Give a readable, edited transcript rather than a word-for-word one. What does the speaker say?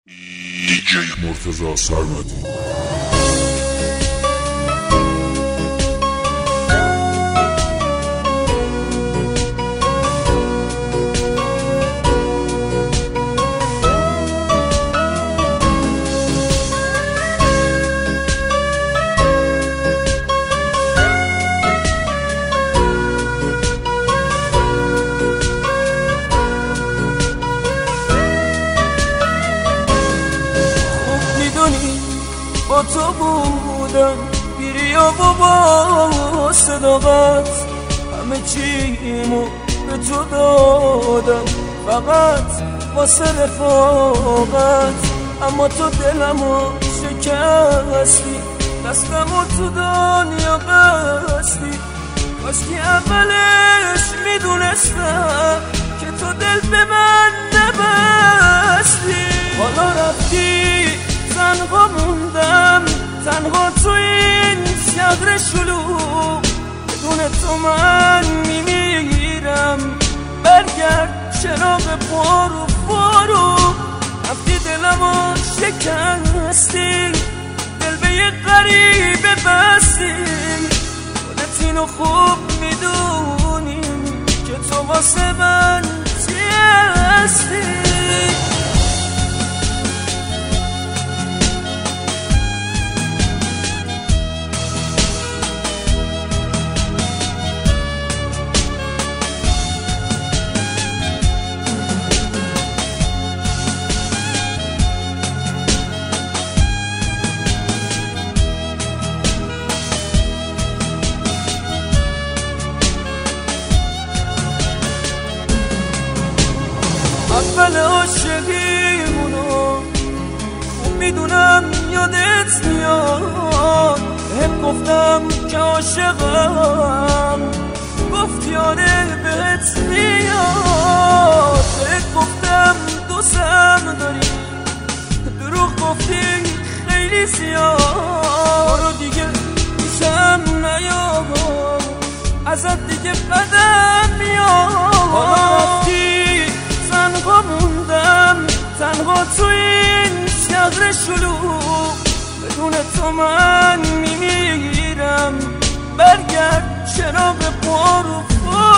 دیجی مرتضی سرمدی. با تو بودم بیریا و با صداقت همه چیمو به تو دادم فقط واسه رفاقت، اما تو دلمو شکستی، دستمو تو دنیا بستی. کاش که اولش میدونستم که تو دل به من نبستی. حالا رفتی تنها موندم، تنها تو این شهر شلوغ، بدون تو من میمیرم. برگرد چراغ پارو پارو، رفتی دلمو شکستی، دل به یه غریبه بستی. خودت اینو خوب میدونی که تو واسه من چی هستی. اول عاشقیمونو خوب میدونم یادت میاد، بهت گفتم که عاشقم، گفتی آره بهت میاد. بهت گفتم دوستم داری، دروغ گفتی خیلی زیاد. برو دیگه پیشم نیا، ازت دیگه بدم میاد. تنها موندم، تنها تو این شهر شلوغ، بدون تو من میمیرم. برگرد چراغ پارو